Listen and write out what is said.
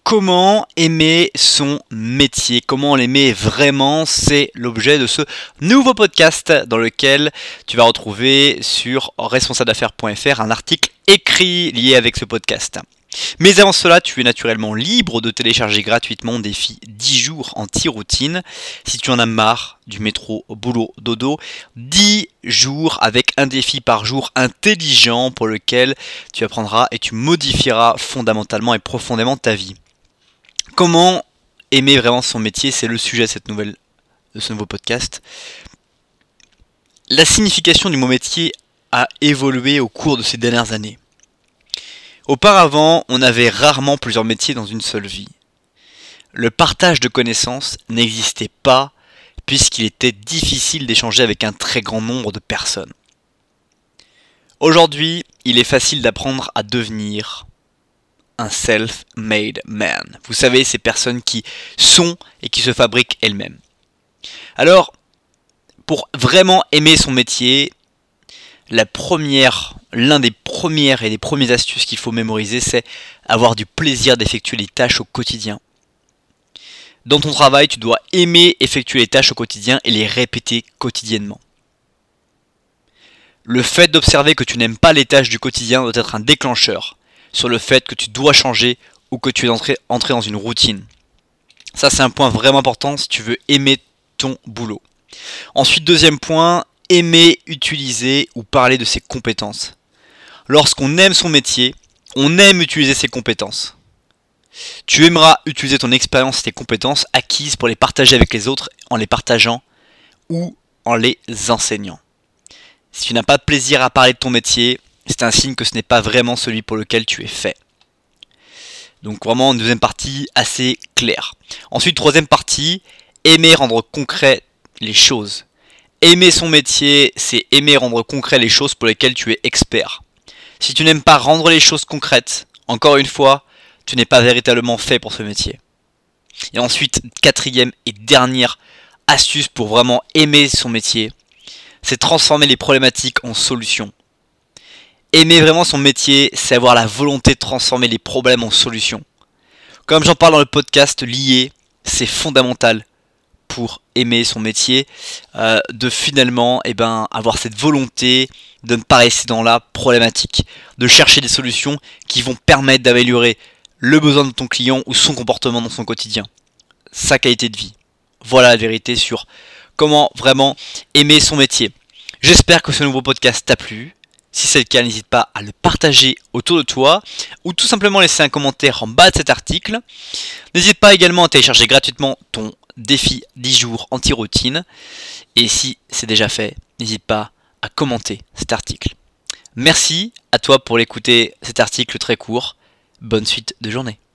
Comment aimer son métier? Comment l'aimer vraiment? C'est l'objet de ce nouveau podcast dans lequel tu vas retrouver sur responsableaffaires.fr un article écrit lié avec ce podcast. Mais avant cela, tu es naturellement libre de télécharger gratuitement Défi 10 jours anti-routine. Si tu en as marre du métro, boulot, dodo, 10 jours avec un défi par jour intelligent pour lequel tu apprendras et tu modifieras fondamentalement et profondément ta vie. Comment aimer vraiment son métier? C'est le sujet de ce nouveau podcast. La signification du mot métier a évolué au cours de ces dernières années. Auparavant, on avait rarement plusieurs métiers dans une seule vie. Le partage de connaissances n'existait pas puisqu'il était difficile d'échanger avec un très grand nombre de personnes. Aujourd'hui, il est facile d'apprendre à devenir un self-made man. Vous savez, ces personnes qui sont et qui se fabriquent elles-mêmes. Alors, pour vraiment aimer son métier, l'un des premières et des premières astuces qu'il faut mémoriser, c'est avoir du plaisir d'effectuer les tâches au quotidien. Dans ton travail, tu dois aimer effectuer les tâches au quotidien et les répéter quotidiennement. Le fait d'observer que tu n'aimes pas les tâches du quotidien doit être un déclencheur sur le fait que tu dois changer ou que tu es entré dans une routine. Ça, c'est un point vraiment important si tu veux aimer ton boulot. Ensuite, deuxième point, aimer utiliser ou parler de ses compétences. Lorsqu'on aime son métier, on aime utiliser ses compétences. Tu aimeras utiliser ton expérience et tes compétences acquises pour les partager avec les autres en les partageant ou en les enseignant. Si tu n'as pas de plaisir à parler de ton métier, c'est un signe que ce n'est pas vraiment celui pour lequel tu es fait. Donc vraiment une deuxième partie assez claire. Ensuite, troisième partie, aimer rendre concret les choses. Aimer son métier, c'est aimer rendre concret les choses pour lesquelles tu es expert. Si tu n'aimes pas rendre les choses concrètes, encore une fois, tu n'es pas véritablement fait pour ce métier. Et ensuite, quatrième et dernière astuce pour vraiment aimer son métier, c'est transformer les problématiques en solutions. Aimer vraiment son métier, c'est avoir la volonté de transformer les problèmes en solutions. Comme j'en parle dans le podcast lié, c'est fondamental pour aimer son métier, de finalement avoir cette volonté de ne pas rester dans la problématique, de chercher des solutions qui vont permettre d'améliorer le besoin de ton client ou son comportement dans son quotidien, sa qualité de vie. Voilà la vérité sur comment vraiment aimer son métier. J'espère que ce nouveau podcast t'a plu. Si c'est le cas, n'hésite pas à le partager autour de toi ou tout simplement laisser un commentaire en bas de cet article. N'hésite pas également à télécharger gratuitement ton défi 10 jours anti-routine. Et si c'est déjà fait, n'hésite pas à commenter cet article. Merci à toi pour l'écouter cet article très court. Bonne suite de journée.